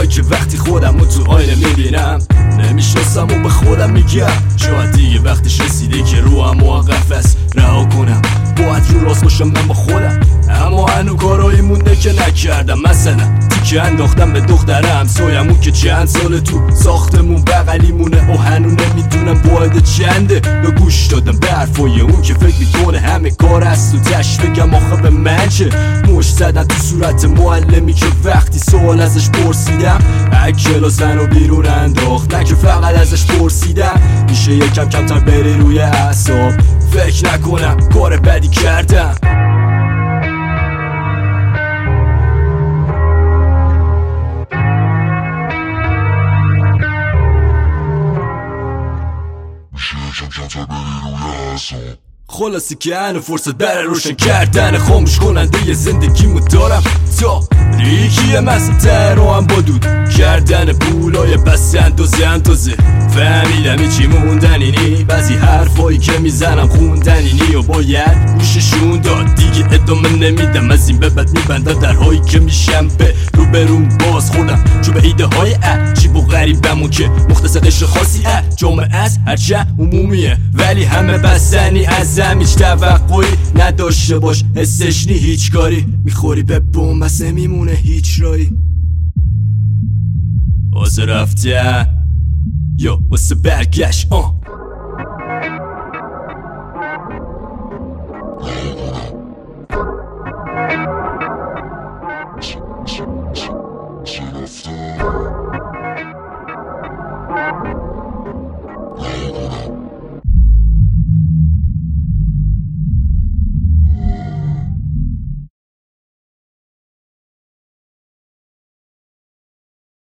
جایی که وقتی خودم رو تو آینه میبینم نمیشناسم و به خودم میگم شاید دیگه وقتش رسیده که روحم موقف است رها کنم، باید رو راست باشم من با خودم. اما هنو کارایی مونده که نکردم، مثلا تیکه انداختم به دختره همسایمون که چند سال تو ساختمون بغلی مونه و هنو نمیدونم باید چنده. یا گوش دادم به حرفای اون که فکر میکنه همه کار است و تش بگم آخه به من چه. مشت زدن تو صورت معلمی که وقتی سوال ازش پرسیدم کلاس منو بیرون انداخت، نه که فقط ازش پرسیدم میشه یکم کمتر بری روی اعصاب، فکر نکنم کار بدی کردم. خلاصی که هنو فرصت بره روشن کردن خاموش کننده ی زندگیمو دارم، تاریکی مثل تهرو هم با دود کردن پولای بس اندازه فهمیدم هیچی موندنی نی، بعضی حرفایی که میزنم خوندنی نی و باید گوششون داد دیگه ادامه نمیدم. از این به بعد میبندم درهایی که میشم به روبروم باز خوردم چون به ایده های عجیب و غریبمون که مختص قشر خاصی جامعه از هرچه عمومیه ولی همه بستنی ازم، هیچ توقعی نداشته باش حسش نی هیچ کاری میخوری به بوم بس نمیمونه هیچ رایی. واسه رفتن یا واسه برگشت